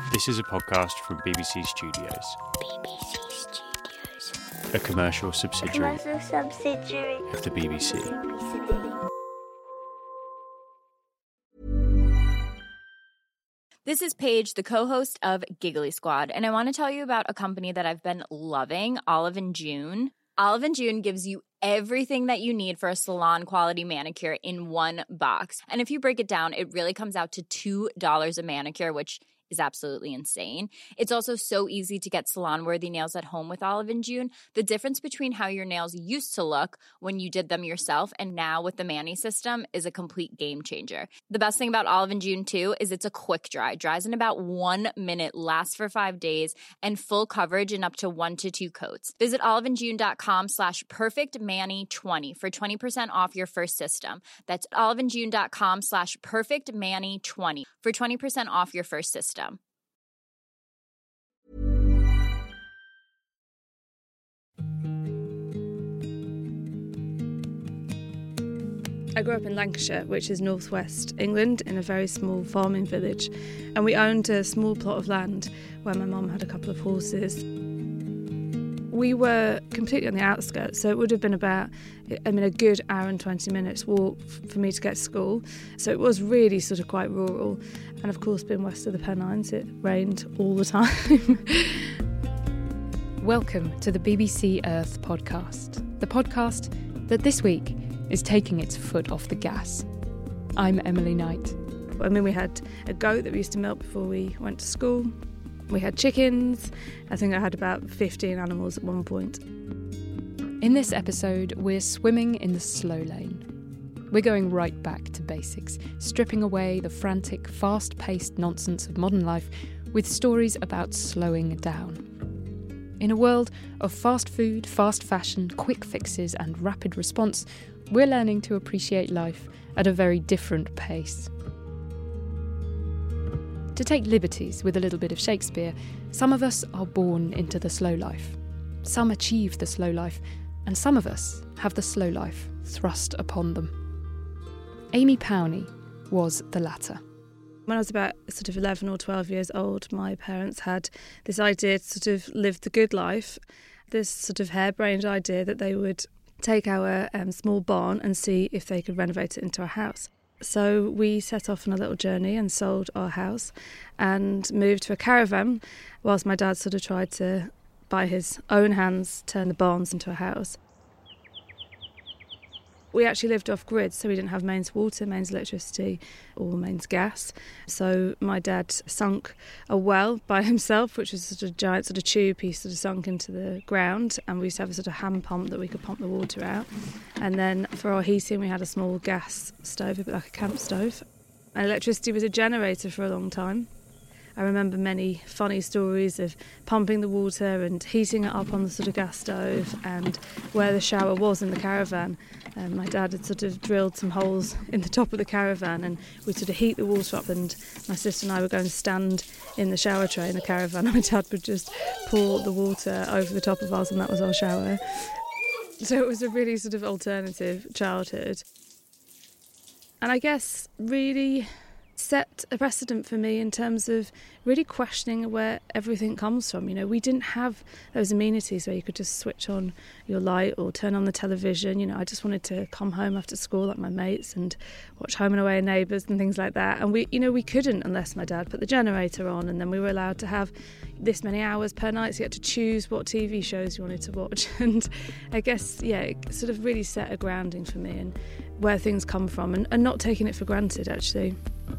This is a podcast from BBC Studios. BBC Studios. A commercial subsidiary of the BBC. This is Paige, the co-host of Giggly Squad, and I want to tell you about a company that I've been loving, Olive & June. Olive & June gives you everything that you need for a salon-quality manicure in one box. And if you break it down, it really comes out to $2 a manicure, which is absolutely insane. It's also so easy to get salon-worthy nails at home with Olive & June. The difference between how your nails used to look when you did them yourself and now with the Mani system is a complete game changer. The best thing about Olive & June, too, is it's a quick dry. Dries in about 1 minute, lasts for 5 days, and full coverage in up to 1 to 2 coats. Visit oliveandjune.com/perfectmani20 for 20% off your first system. That's oliveandjune.com/perfectmani20 for 20% off your first system. I grew up in Lancashire, which is northwest England, in a very small farming village, and we owned a small plot of land where my mum had a couple of horses. We were completely on the outskirts, so it would have been about, a good hour and 20 minutes walk for me to get to school. So it was really sort of quite rural. And of course, being west of the Pennines, it rained all the time. Welcome to the BBC Earth podcast, the podcast that this week is taking its foot off the gas. I'm Emily Knight. We had a goat that we used to milk before we went to school. We had chickens. I think I had about 15 animals at one point. In this episode, we're swimming in the slow lane. We're going right back to basics, stripping away the frantic, fast-paced nonsense of modern life with stories about slowing down. In a world of fast food, fast fashion, quick fixes and rapid response, we're learning to appreciate life at a very different pace. To take liberties with a little bit of Shakespeare, some of us are born into the slow life. Some achieve the slow life, and some of us have the slow life thrust upon them. Amy Powney was the latter. When I was about sort of 11 or 12 years old, my parents had this idea to sort of live the good life, this sort of harebrained idea that they would take our small barn and see if they could renovate it into a house. So we set off on a little journey and sold our house and moved to a caravan whilst my dad sort of tried to, by his own hands, turn the barns into a house. We actually lived off-grid, so we didn't have mains water, mains electricity or mains gas. So my dad sunk a well by himself, which was sort of a giant sort of tube he sort of sunk into the ground, and we used to have a sort of hand pump that we could pump the water out. And then for our heating we had a small gas stove, a bit like a camp stove. And electricity was a generator for a long time. I remember many funny stories of pumping the water and heating it up on the sort of gas stove, and where the shower was in the caravan. My dad had sort of drilled some holes in the top of the caravan, and we'd sort of heat the water up, and my sister and I would go and stand in the shower tray in the caravan, and my dad would just pour the water over the top of us, and that was our shower. So it was a really sort of alternative childhood. And I guess really set a precedent for me in terms of really questioning where everything comes from. We didn't have those amenities where you could just switch on your light or turn on the television. I just wanted to come home after school like my mates and watch Home and Away and Neighbours and things like that. And we couldn't unless my dad put the generator on, and then we were allowed to have this many hours per night, so you had to choose what TV shows you wanted to watch. And I guess, it sort of really set a grounding for me and where things come from, and not taking it for granted, actually.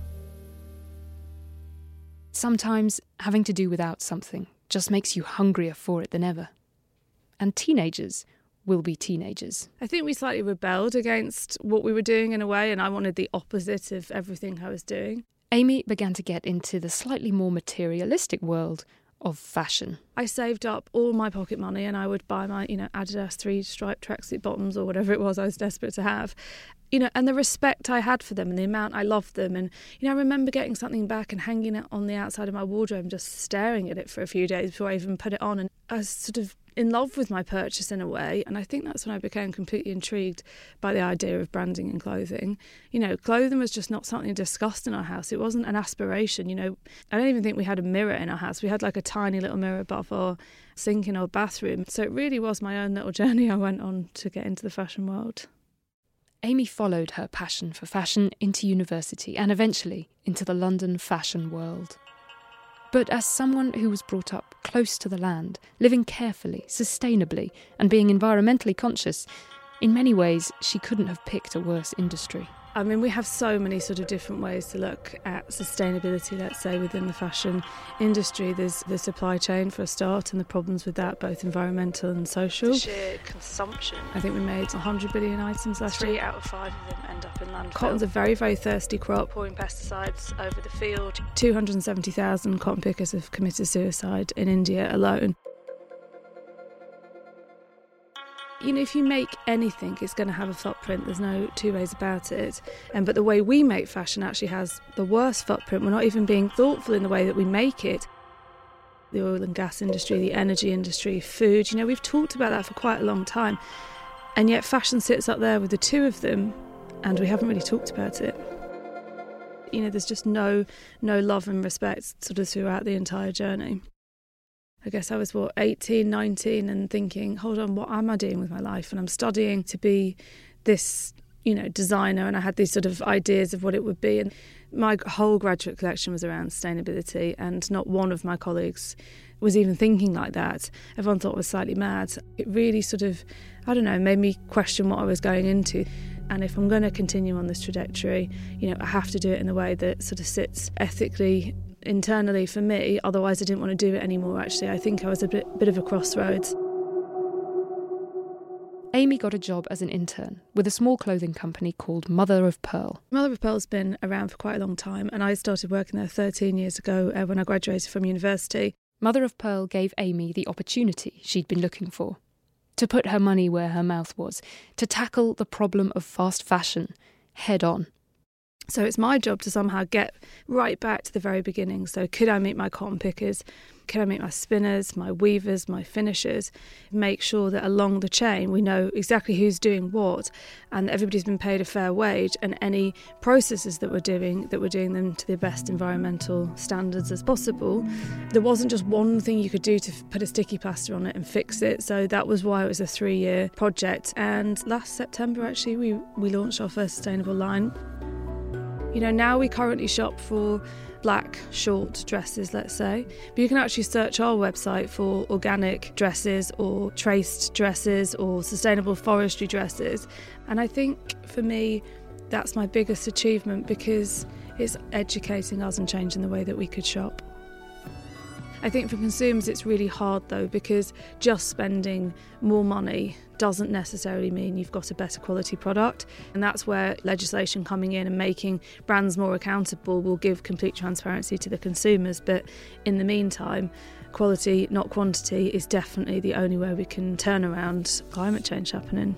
Sometimes having to do without something just makes you hungrier for it than ever. And teenagers will be teenagers. I think we slightly rebelled against what we were doing in a way, and I wanted the opposite of everything I was doing. Amy began to get into the slightly more materialistic world of fashion. I saved up all my pocket money and I would buy my, Adidas 3-stripe tracksuit bottoms or whatever it was I was desperate to have. And the respect I had for them and the amount I loved them. And, I remember getting something back and hanging it on the outside of my wardrobe and just staring at it for a few days before I even put it on. And I was sort of in love with my purchase in a way, and I think that's when I became completely intrigued by the idea of branding and clothing. You know, clothing was just not something discussed in our house. It wasn't an aspiration. You know, I don't even think we had a mirror in our house. We had like a tiny little mirror above our sink in our bathroom. So it really was my own little journey I went on to get into the fashion world. Amy followed her passion for fashion into university and eventually into the London fashion world. But as someone who was brought up close to the land, living carefully, sustainably, and being environmentally conscious, in many ways she couldn't have picked a worse industry. I mean, we have so many sort of different ways to look at sustainability, let's say, within the fashion industry. There's the supply chain, for a start, and the problems with that, both environmental and social. The sheer consumption. I think we made 100 billion items last year. 3 out of 5 of them end up in landfill. Cotton's a very, very thirsty crop. Pouring pesticides over the field. 270,000 cotton pickers have committed suicide in India alone. You know, if you make anything, it's going to have a footprint. There's no two ways about it. But the way we make fashion actually has the worst footprint. We're not even being thoughtful in the way that we make it. The oil and gas industry, the energy industry, food, you know, we've talked about that for quite a long time. And yet fashion sits up there with the two of them, and we haven't really talked about it. You know, there's just no love and respect sort of throughout the entire journey. I guess I was, 18, 19 and thinking, hold on, what am I doing with my life? And I'm studying to be this, you know, designer, and I had these sort of ideas of what it would be. And my whole graduate collection was around sustainability, and not one of my colleagues was even thinking like that. Everyone thought I was slightly mad. It really sort of, I don't know, made me question what I was going into. And if I'm going to continue on this trajectory, you know, I have to do it in a way that sort of sits ethically internally for me, otherwise I didn't want to do it anymore. Actually, I think I was a bit of a crossroads. Amy got a job as an intern with a small clothing company called Mother of Pearl. Mother of Pearl's been around for quite a long time, and I started working there 13 years ago when I graduated from university. Mother of Pearl gave Amy the opportunity she'd been looking for, to put her money where her mouth was, to tackle the problem of fast fashion head on. So it's my job to somehow get right back to the very beginning. So could I meet my cotton pickers? Could I meet my spinners, my weavers, my finishers? Make sure that along the chain we know exactly who's doing what, and everybody's been paid a fair wage, and any processes that we're doing them to the best environmental standards as possible. There wasn't just one thing you could do to put a sticky plaster on it and fix it. So that was why it was a 3-year project. And last September, actually, we launched our first sustainable line. You know, now we currently shop for black short dresses, let's say, but you can actually search our website for organic dresses or traced dresses or sustainable forestry dresses. And I think for me, that's my biggest achievement, because it's educating us and changing the way that we could shop. I think for consumers it's really hard though, because just spending more money doesn't necessarily mean you've got a better quality product, and that's where legislation coming in and making brands more accountable will give complete transparency to the consumers. But in the meantime, quality, not quantity, is definitely the only way we can turn around climate change happening.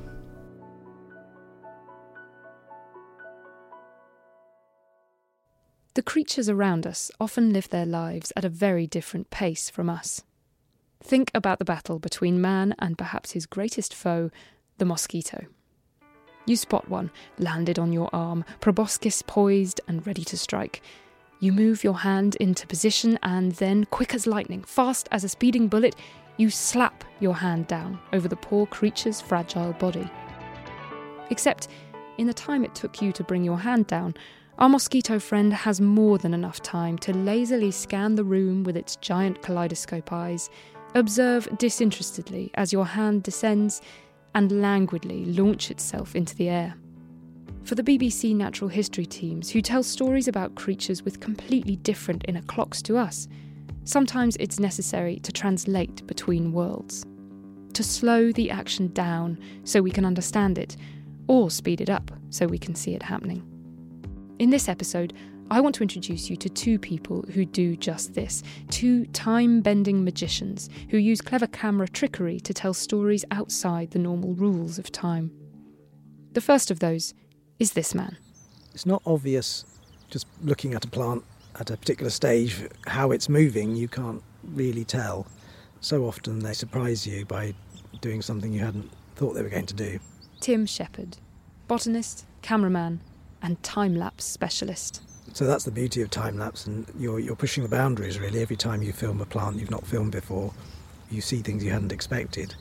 The creatures around us often live their lives at a very different pace from us. Think about the battle between man and perhaps his greatest foe, the mosquito. You spot one, landed on your arm, proboscis poised and ready to strike. You move your hand into position and then, quick as lightning, fast as a speeding bullet, you slap your hand down over the poor creature's fragile body. Except, in the time it took you to bring your hand down, our mosquito friend has more than enough time to lazily scan the room with its giant kaleidoscope eyes, observe disinterestedly as your hand descends, and languidly launch itself into the air. For the BBC Natural History teams, who tell stories about creatures with completely different inner clocks to us, sometimes it's necessary to translate between worlds, to slow the action down so we can understand it, or speed it up so we can see it happening. In this episode, I want to introduce you to 2 people who do just this, 2 time-bending magicians who use clever camera trickery to tell stories outside the normal rules of time. The first of those is this man. It's not obvious, just looking at a plant at a particular stage, how it's moving. You can't really tell. so often they surprise you by doing something you hadn't thought they were going to do. Tim Shepherd, botanist, cameraman and time-lapse specialist. So that's the beauty of time-lapse, and you're pushing the boundaries really. Every time you film a plant you've not filmed before, you see things you hadn't expected.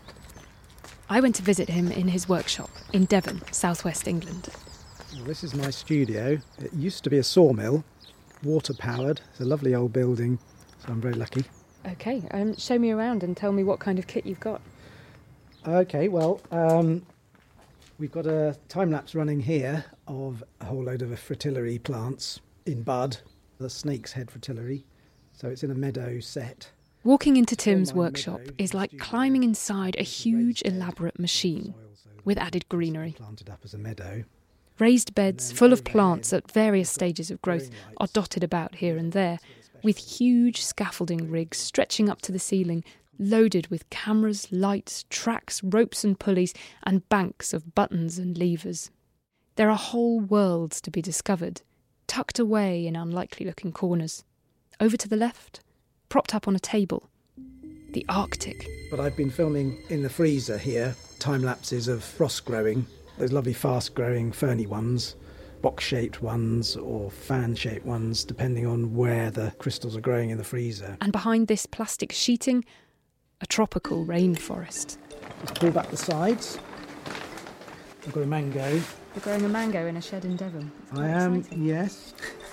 I went to visit him in his workshop in Devon, southwest England. Well, this is my studio. It used to be a sawmill, water-powered. It's a lovely old building, so I'm very lucky. OK, show me around and tell me what kind of kit you've got. OK, well, we've got a time-lapse running here of a whole load of fritillary plants in bud, the snake's head fritillary. So it's in a meadow set. Walking into Tim's workshop is like climbing inside a huge, elaborate machine with added greenery. Planted up as a meadow. Raised beds full of plants at various stages of growth are dotted about here and there, with huge scaffolding rigs stretching up to the ceiling, loaded with cameras, lights, tracks, ropes and pulleys, and banks of buttons and levers. There are whole worlds to be discovered, tucked away in unlikely-looking corners. Over to the left, propped up on a table, the Arctic. But I've been filming in the freezer here, time-lapses of frost growing, those lovely fast-growing ferny ones, box-shaped ones or fan-shaped ones, depending on where the crystals are growing in the freezer. And behind this plastic sheeting, a tropical rainforest. Just pull back the sides. I've got a mango. You're growing a mango in a shed in Devon. I am, yes.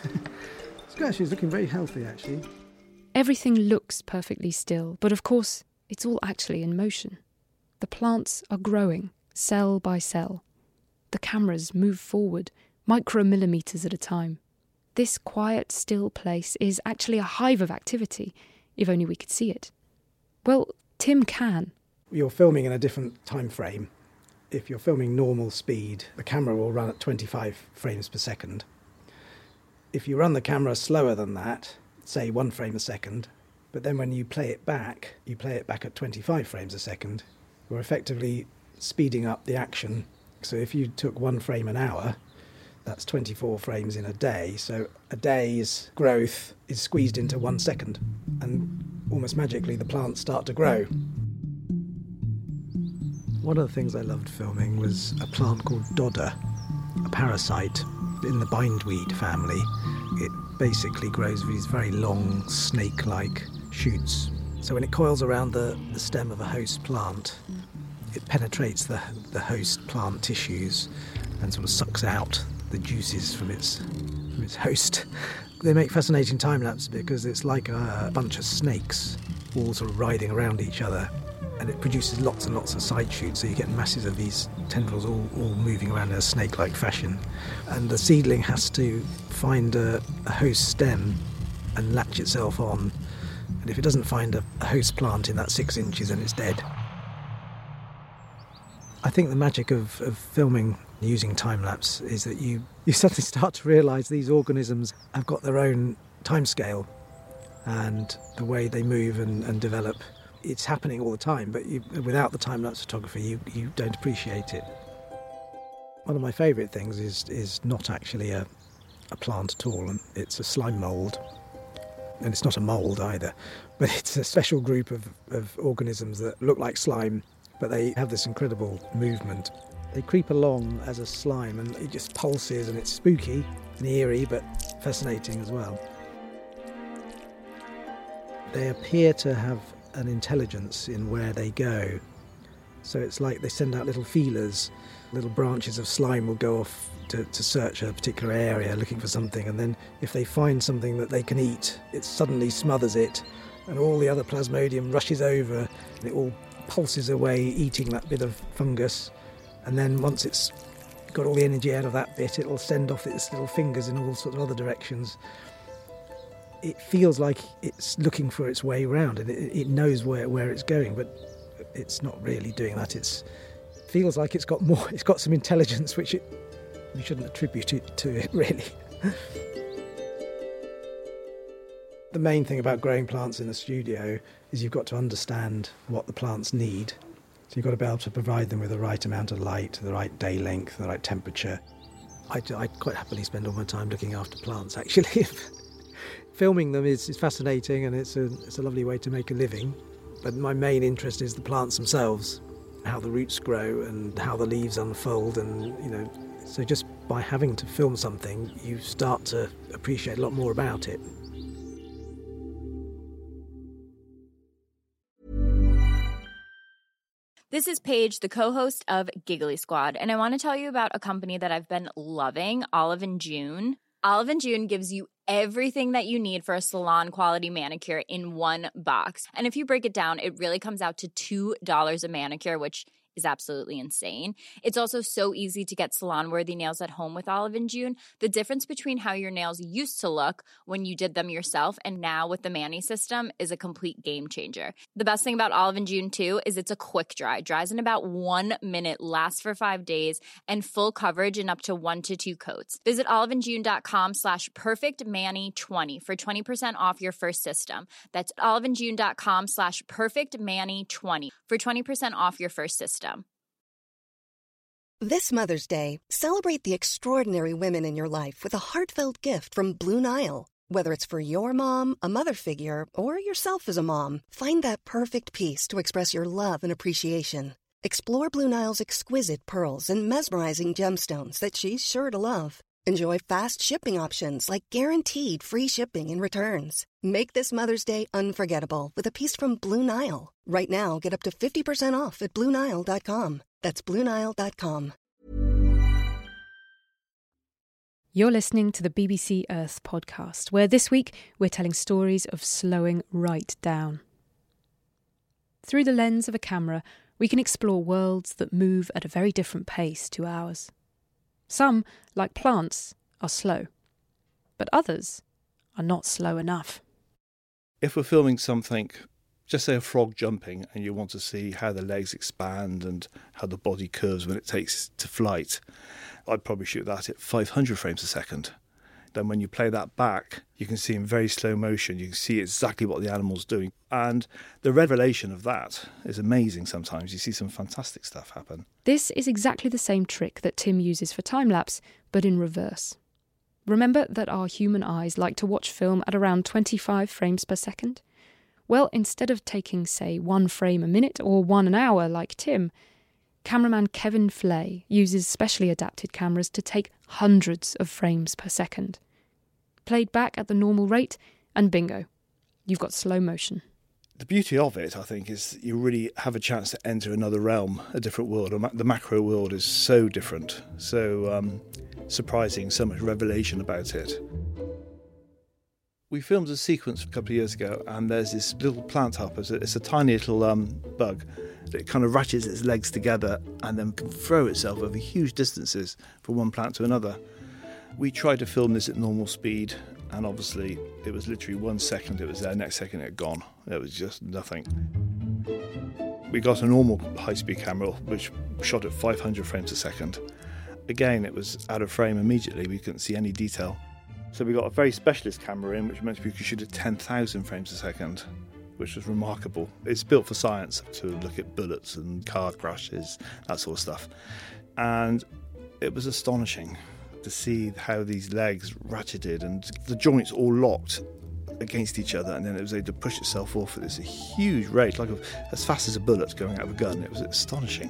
It's looking very healthy, actually. Everything looks perfectly still, but of course, it's all actually in motion. The plants are growing, cell by cell. The cameras move forward, micromillimetres at a time. This quiet, still place is actually a hive of activity, if only we could see it. Well, Tim can. You're filming in a different time frame. If you're filming normal speed, the camera will run at 25 frames per second. If you run the camera slower than that, say 1 frame a second, but then when you play it back at 25 frames a second, you're effectively speeding up the action. So if you took 1 frame an hour, that's 24 frames in a day. So a day's growth is squeezed into 1 second, and almost magically the plants start to grow. One of the things I loved filming was a plant called dodder, a parasite in the bindweed family. It basically grows these very long snake-like shoots. So when it coils around the stem of a host plant, it penetrates the host plant tissues and sort of sucks out the juices from its host. They make fascinating time-lapse because it's like a bunch of snakes all sort of writhing around each other, and it produces lots and lots of side shoots, so you get masses of these tendrils all moving around in a snake-like fashion. And the seedling has to find a host stem and latch itself on, and if it doesn't find a host plant in that 6 inches, then it's dead. I think the magic of filming using time-lapse is that you suddenly start to realise these organisms have got their own timescale, and the way they move and develop. It's happening all the time, but without the time-lapse photography, you don't appreciate it. One of my favourite things is not actually a plant at all, and it's a slime mould. And it's not a mould either, but it's a special group of organisms that look like slime, but they have this incredible movement. They creep along as a slime, and it just pulses, and it's spooky and eerie, but fascinating as well. They appear to have an intelligence in where they go. So it's like they send out little feelers. Little branches of slime will go off to search a particular area looking for something, and then if they find something that they can eat, it suddenly smothers it, and all the other Plasmodium rushes over, and it all pulses away, eating that bit of fungus. And then once it's got all the energy out of that bit, it'll send off its little fingers in all sorts of other directions. It feels like it's looking for its way around, and it knows where it's going, but it's not really doing that. It feels like it's got some intelligence which we shouldn't attribute it to it, really. The main thing about growing plants in the studio is you've got to understand what the plants need. So you've got to be able to provide them with the right amount of light, the right day length, the right temperature. I quite happily spend all my time looking after plants, actually. Filming them is fascinating, and it's a lovely way to make a living. But my main interest is the plants themselves, how the roots grow and how the leaves unfold, and so just by having to film something, you start to appreciate a lot more about it. This is Paige, the co-host of Giggly Squad, and I want to tell you about a company that I've been loving, Olive & June. Olive & June gives you everything that you need for a salon-quality manicure in one box. And if you break it down, it really comes out to $2 a manicure, which is absolutely insane. It's also so easy to get salon-worthy nails at home with Olive & June. The difference between how your nails used to look when you did them yourself and now with the Mani system is a complete game changer. The best thing about Olive & June, too, is it's a quick dry. Dries in about 1 minute, lasts for 5 days, and full coverage in up to 1 to 2 coats. Visit oliveandjune.com/perfectmani20 for 20% off your first system. That's oliveandjune.com/perfectmani20 for 20% off your first system. This Mother's Day, celebrate the extraordinary women in your life with a heartfelt gift from Blue Nile. Whether it's for your mom, a mother figure, or yourself as a mom, find that perfect piece to express your love and appreciation. Explore Blue Nile's exquisite pearls and mesmerizing gemstones that she's sure to love. Enjoy fast shipping options like guaranteed free shipping and returns. Make this Mother's Day unforgettable with a piece from Blue Nile. Right now, get up to 50% off at BlueNile.com. That's BlueNile.com. You're listening to the BBC Earth podcast, where this week we're telling stories of slowing right down. Through the lens of a camera, we can explore worlds that move at a very different pace to ours. Some, like plants, are slow, but others are not slow enough. If we're filming something, just say a frog jumping, and you want to see how the legs expand and how the body curves when it takes to flight, I'd probably shoot that at 500 frames a second. Then when you play that back, you can see in very slow motion, you can see exactly what the animal's doing. And the revelation of that is amazing sometimes. You see some fantastic stuff happen. This is exactly the same trick that Tim uses for time-lapse, but in reverse. Remember that our human eyes like to watch film at around 25 frames per second? Well, instead of taking, say, 1 frame a minute or 1 an hour like Tim, cameraman Kevin Flay uses specially adapted cameras to take hundreds of frames per second. Played back at the normal rate, and bingo, you've got slow motion. The beauty of it, I think, is you really have a chance to enter another realm, a different world. The macro world is so different, so surprising, so much revelation about it. We filmed a sequence a couple of years ago, and there's this little plant hopper. It's a tiny little bug. It kind of ratchets its legs together and then can throw itself over huge distances from one plant to another. We tried to film this at normal speed, and obviously it was literally 1 second it was there, next second it had gone. It was just nothing. We got a normal high-speed camera which shot at 500 frames a second. Again, it was out of frame immediately. We couldn't see any detail. So we got a very specialist camera in, which meant we could shoot at 10,000 frames a second, which was remarkable. It's built for science to look at bullets and car crashes, that sort of stuff. And it was astonishing to see how these legs ratcheted and the joints all locked against each other, and then it was able to push itself off at this huge rate, like as fast as a bullet going out of a gun. It was astonishing.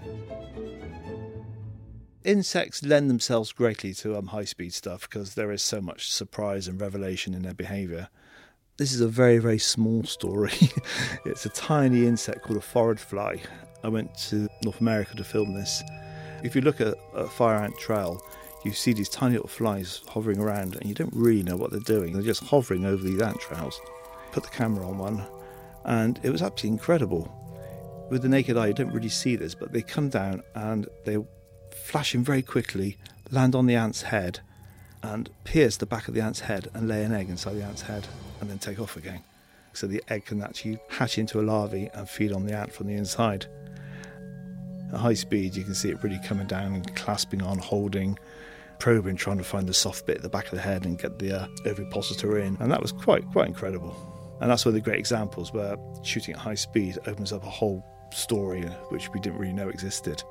Insects lend themselves greatly to high-speed stuff because there is so much surprise and revelation in their behaviour. This is a very, very small story. It's a tiny insect called a forward fly. I went to North America to film this. If you look at a fire ant trail, you see these tiny little flies hovering around, and you don't really know what they're doing. They're just hovering over these ant trails. Put the camera on one, and it was absolutely incredible. With the naked eye, you don't really see this, but they come down and they flash in very quickly, land on the ant's head, and pierce the back of the ant's head and lay an egg inside the ant's head, and then take off again. So the egg can actually hatch into a larvae and feed on the ant from the inside. At high speed, you can see it really coming down and clasping on, holding, probing, trying to find the soft bit at the back of the head and get the ovipositor in. And that was quite incredible. And that's one of the great examples where shooting at high speed opens up a whole story which we didn't really know existed.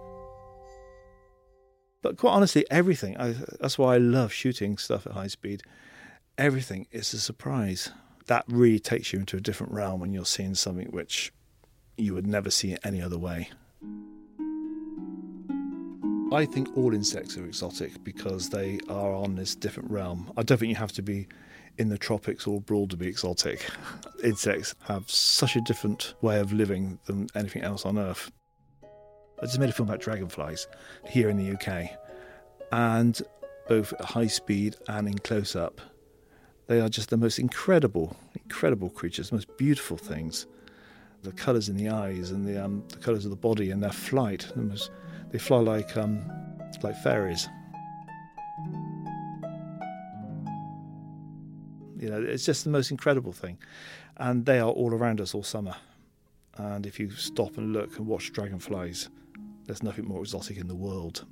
But quite honestly, everything, that's why I love shooting stuff at high speed. Everything is a surprise. That really takes you into a different realm when you're seeing something which you would never see it any other way. I think all insects are exotic because they are on this different realm. I don't think you have to be in the tropics or abroad to be exotic. Insects have such a different way of living than anything else on Earth. I just made a film about dragonflies here in the UK, and both at high speed and in close-up, they are just the most incredible creatures, the most beautiful things. The colours in the eyes and the colours of the body and their flight, they fly like fairies. You know, it's just the most incredible thing. And they are all around us all summer. And if you stop and look and watch dragonflies, there's nothing more exotic in the world.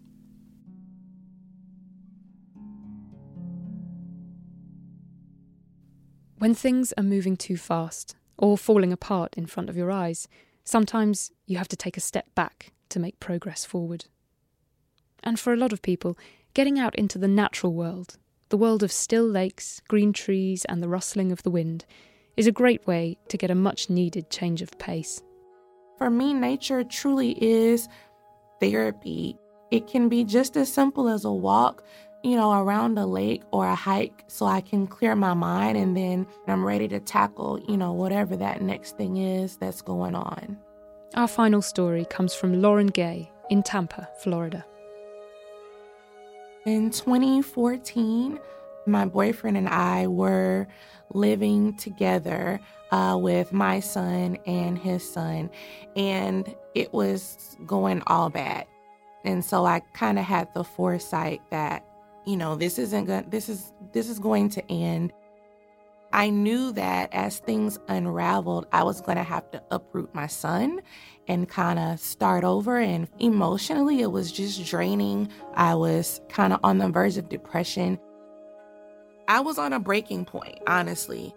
When things are moving too fast or falling apart in front of your eyes, sometimes you have to take a step back to make progress forward. And for a lot of people, getting out into the natural world, the world of still lakes, green trees and the rustling of the wind, is a great way to get a much-needed change of pace. For me, nature truly is therapy. It can be just as simple as a walk, around a lake or a hike so I can clear my mind and then I'm ready to tackle, whatever that next thing is that's going on. Our final story comes from Lauren Gay in Tampa, Florida. In 2014, my boyfriend and I were living together with my son and his son, and it was going all bad. And so I kind of had the foresight that, this is going to end. I knew that as things unraveled, I was going to have to uproot my son and kind of start over. And emotionally, it was just draining. I was kind of on the verge of depression. I was on a breaking point, honestly.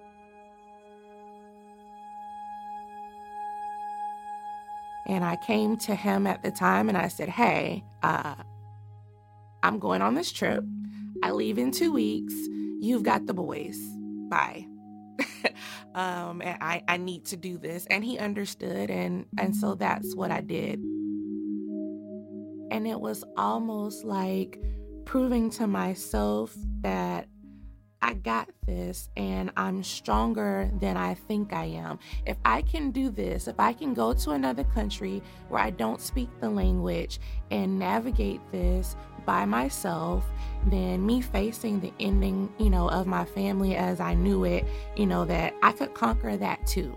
And I came to him at the time and I said, hey, I'm going on this trip. I leave in 2 weeks. You've got the boys. Bye. And I need to do this. And he understood. And so that's what I did. And it was almost like proving to myself that I got this and I'm stronger than I think I am. If I can do this, if I can go to another country where I don't speak the language and navigate this by myself, then me facing the ending, of my family as I knew it, that I could conquer that too.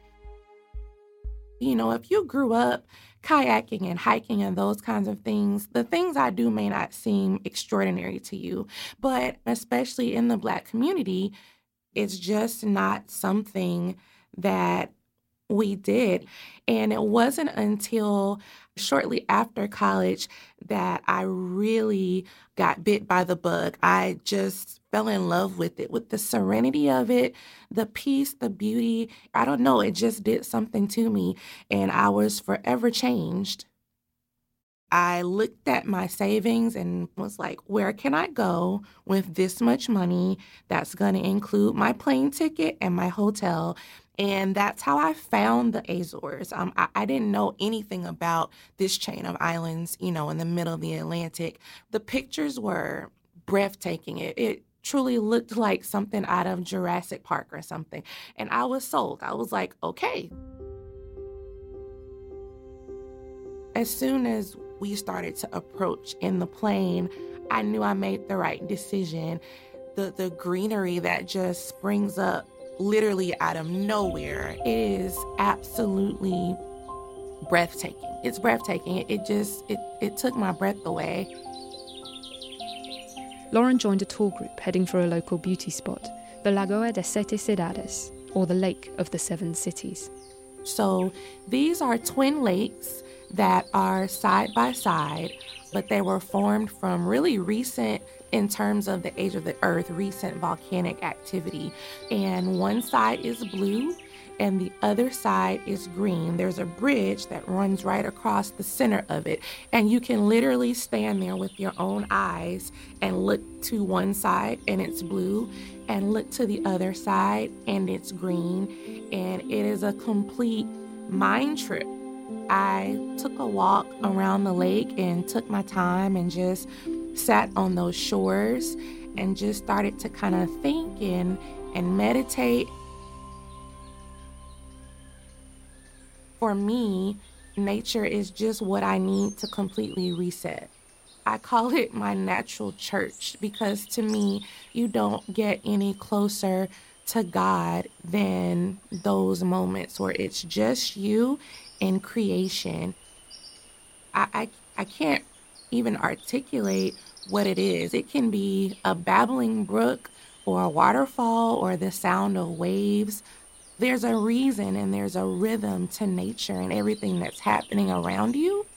If you grew up kayaking and hiking and those kinds of things, the things I do may not seem extraordinary to you, but especially in the Black community, it's just not something that we did. And it wasn't until shortly after college that I really got bit by the bug. I just fell in love with it, with the serenity of it, the peace, the beauty. I don't know, it just did something to me, and I was forever changed. I looked at my savings and was like, where can I go with this much money that's going to include my plane ticket and my hotel? And that's how I found the Azores. I didn't know anything about this chain of islands, in the middle of the Atlantic. The pictures were breathtaking. It truly looked like something out of Jurassic Park or something. And I was sold. I was like, okay. As soon as we started to approach in the plane, I knew I made the right decision. The greenery that just springs up literally out of nowhere, it is absolutely breathtaking. It's breathtaking. It took my breath away. Lauren joined a tour group heading for a local beauty spot, the Lagoa de Sete Cidades, or the Lake of the Seven Cities. So these are twin lakes that are side by side, but they were formed from really recent, in terms of the age of the earth, recent volcanic activity. And one side is blue and the other side is green. There's a bridge that runs right across the center of it. And you can literally stand there with your own eyes and look to one side and it's blue, and look to the other side and it's green. And it is a complete mind trip. I took a walk around the lake and took my time and just sat on those shores and just started to kind of think and meditate. For me, nature is just what I need to completely reset. I call it my natural church because to me, you don't get any closer to God than those moments where it's just you and creation. I can't even articulate what it is. It can be a babbling brook or a waterfall or the sound of waves. There's a reason and there's a rhythm to nature and everything that's happening around you.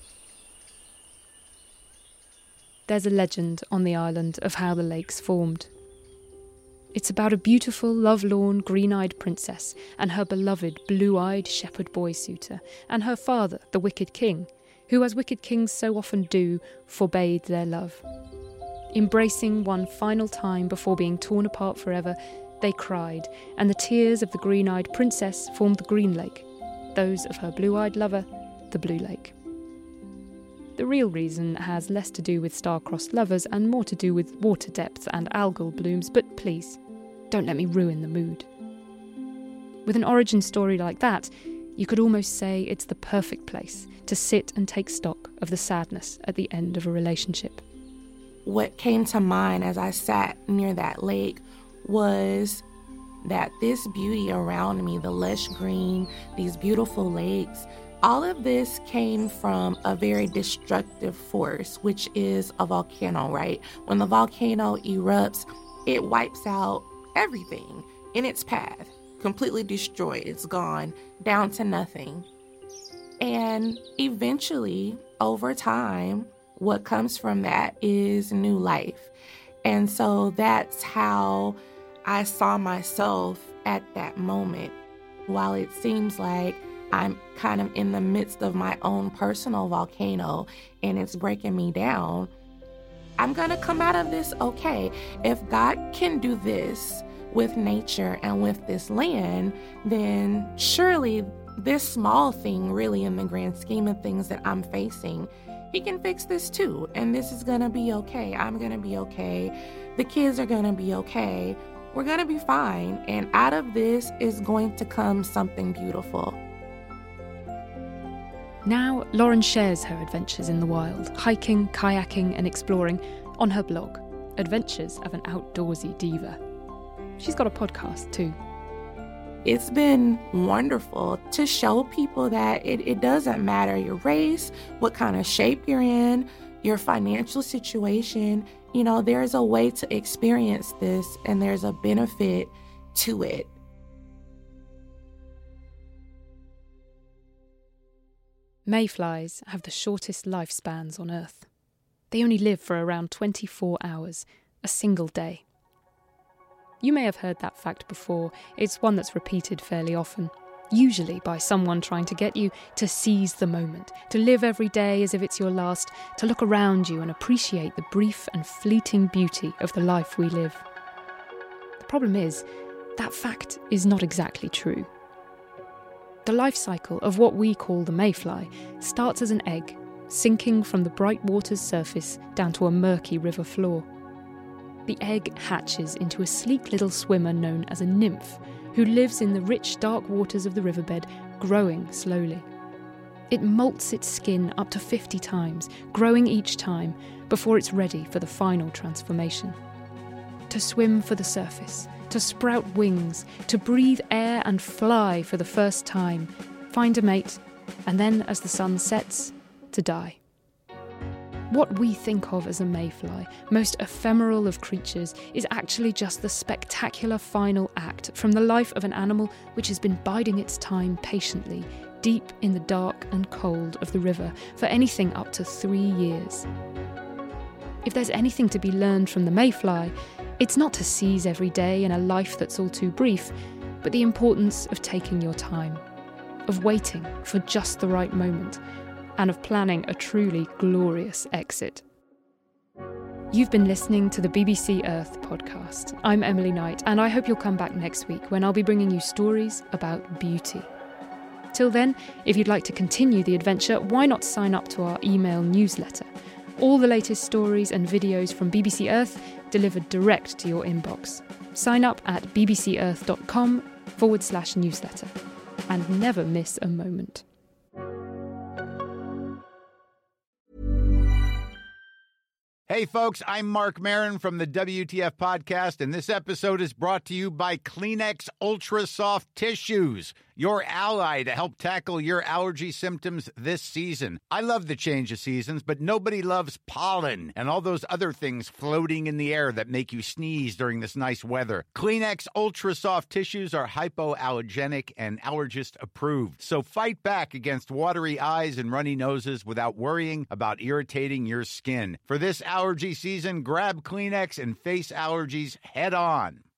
There's a legend on the island of how the lakes formed. It's about a beautiful, lovelorn, green-eyed princess and her beloved, blue-eyed shepherd boy suitor, and her father, the wicked king, who, as wicked kings so often do, forbade their love. Embracing one final time before being torn apart forever, they cried, and the tears of the green-eyed princess formed the Green Lake, those of her blue-eyed lover, the Blue Lake. The real reason has less to do with star-crossed lovers and more to do with water depth and algal blooms, but please, don't let me ruin the mood. With an origin story like that, you could almost say it's the perfect place to sit and take stock of the sadness at the end of a relationship. What came to mind as I sat near that lake was that this beauty around me, the lush green, these beautiful lakes, all of this came from a very destructive force, which is a volcano, right? When the volcano erupts, it wipes out everything in its path, completely destroyed. It's gone, down to nothing. And eventually, over time, what comes from that is new life. And so that's how I saw myself at that moment. While it seems like I'm kind of in the midst of my own personal volcano and it's breaking me down, I'm gonna come out of this okay. If God can do this with nature and with this land, then surely this small thing, really in the grand scheme of things that I'm facing, He can fix this too. And this is gonna be okay. I'm gonna be okay. The kids are gonna be okay. We're gonna be fine. And out of this is going to come something beautiful. Now, Lauren shares her adventures in the wild, hiking, kayaking and exploring, on her blog, Adventures of an Outdoorsy Diva. She's got a podcast too. It's been wonderful to show people that it doesn't matter your race, what kind of shape you're in, your financial situation. You know, there's a way to experience this and there's a benefit to it. Mayflies have the shortest lifespans on Earth. They only live for around 24 hours, a single day. You may have heard that fact before. It's one that's repeated fairly often, usually by someone trying to get you to seize the moment, to live every day as if it's your last, to look around you and appreciate the brief and fleeting beauty of the life we live. The problem is, that fact is not exactly true. The life cycle of what we call the mayfly starts as an egg, sinking from the bright water's surface down to a murky river floor. The egg hatches into a sleek little swimmer known as a nymph, who lives in the rich, dark waters of the riverbed, growing slowly. It molts its skin up to 50 times, growing each time, before it's ready for the final transformation. To swim for the surface, to sprout wings, to breathe air and fly for the first time, find a mate, and then, as the sun sets, to die. What we think of as a mayfly, most ephemeral of creatures, is actually just the spectacular final act from the life of an animal which has been biding its time patiently, deep in the dark and cold of the river, for anything up to 3 years. If there's anything to be learned from the mayfly, it's not to seize every day in a life that's all too brief, but the importance of taking your time, of waiting for just the right moment, and of planning a truly glorious exit. You've been listening to the BBC Earth podcast. I'm Emily Knight, and I hope you'll come back next week when I'll be bringing you stories about beauty. Until then, if you'd like to continue the adventure, why not sign up to our email newsletter? All the latest stories and videos from BBC Earth delivered direct to your inbox. Sign up at bbcearth.com/newsletter and never miss a moment. Hey folks, I'm Mark Maron from the WTF Podcast, and this episode is brought to you by Kleenex Ultra Soft Tissues, your ally to help tackle your allergy symptoms this season. I love the change of seasons, but nobody loves pollen and all those other things floating in the air that make you sneeze during this nice weather. Kleenex Ultra Soft Tissues are hypoallergenic and allergist approved, so fight back against watery eyes and runny noses without worrying about irritating your skin. For this allergy season, grab Kleenex and face allergies head on.